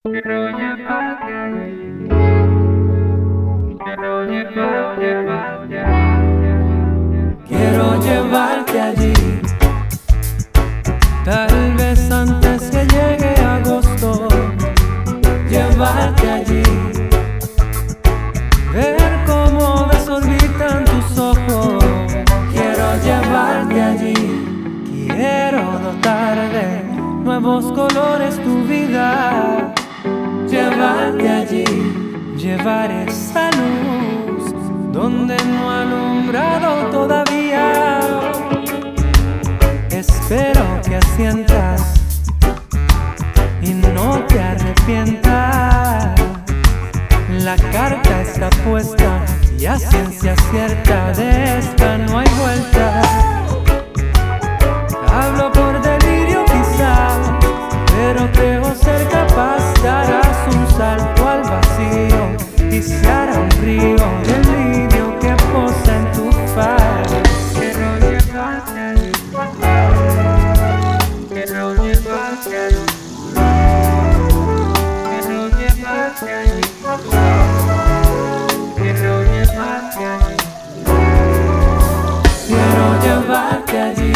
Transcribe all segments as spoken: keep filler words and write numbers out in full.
Quiero llevarte allí, quiero llevarte, llevarte, quiero llevarte allí. Tal vez antes que llegue agosto, llevarte allí, ver cómo desorbitan tus ojos. Quiero llevarte allí, quiero dotar de nuevos colores tu vida. Llevarte allí, llevar esa luz donde no ha alumbrado todavía. Espero que sientas y no te arrepientas. La carta está puesta y a ciencia cierta de esta no hay vuelta. Hablo por delirio quizás, pero creo ser capaz. Darás un salto al vacío y se hará un río de lirio que posa en tu faz. Quiero llevarte allí, quiero llevarte allí, quiero llevarte allí, quiero llevarte allí, quiero llevarte allí.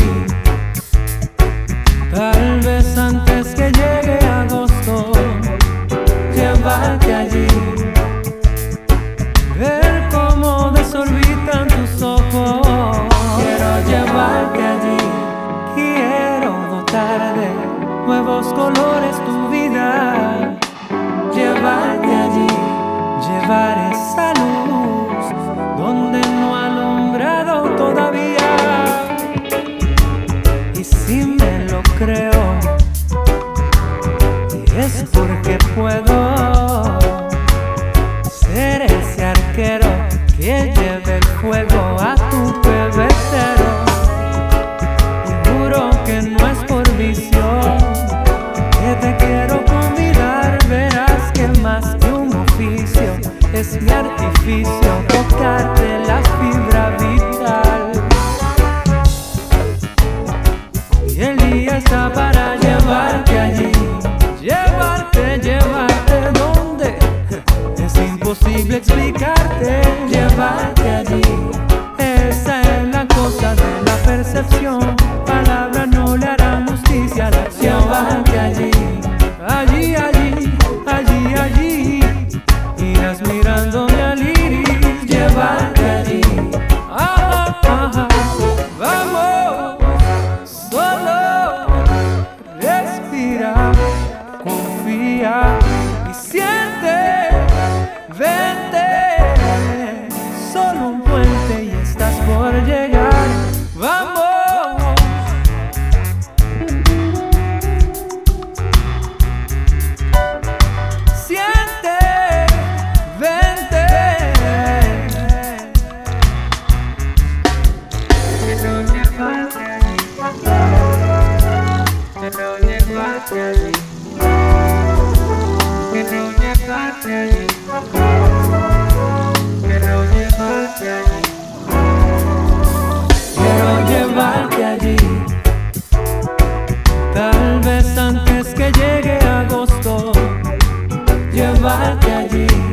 Tal vez antes que llegue agosto, llevarte allí, ver cómo desorbitan tus ojos. Quiero llevarte allí, quiero dotar de nuevos colores tu vida. Llevarte allí, llevar esa luz donde no ha alumbrado todavía. Y si me lo creo, es porque puedo ser ese arquero que lleve el fuego a tu pebetero. Y juro que no es por visión que te quiero convidar. Verás que más que un oficio es mi artificio tocarte la fibra vital. Y el día está para llevarte allí. Llevarte, llevarte, ¿dónde? Es imposible explicarte. Llevarte allí, esa es la cosa de la percepción. Palabras no le harán justicia a la acción. Llevarte allí, allí, allí, allí, allí. Irás mirándome al iris. Llevarte allí, ajá, ajá. Vamos, solo respira, confía y siente, vente, solo un puente y estás por llegar. Vamos. Siente, vente. Quiero llevarte allí, quiero llevarte allí, quiero llevarte allí, quiero llevarte allí, quiero llevarte allí. Tal vez antes que llegue agosto, llevarte allí.